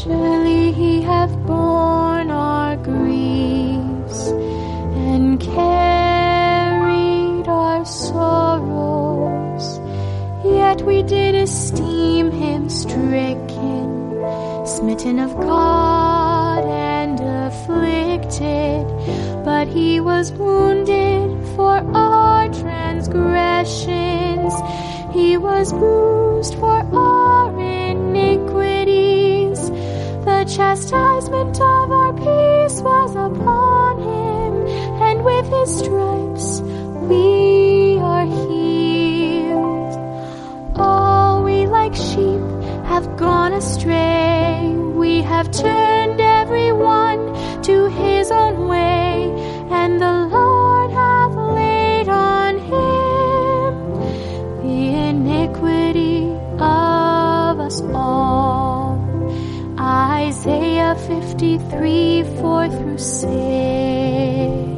Surely he hath borne our griefs and carried our sorrows. Yet we did esteem him stricken, smitten of God and afflicted. But he was wounded for our transgressions, he was bruised for our iniquities. The chastisement of our peace was upon him, and with his stripes we are healed. All we like sheep have gone astray, we have turned every one to his own way, and the Lord hath laid on him the iniquity of us all. Isaiah 53, 4-6.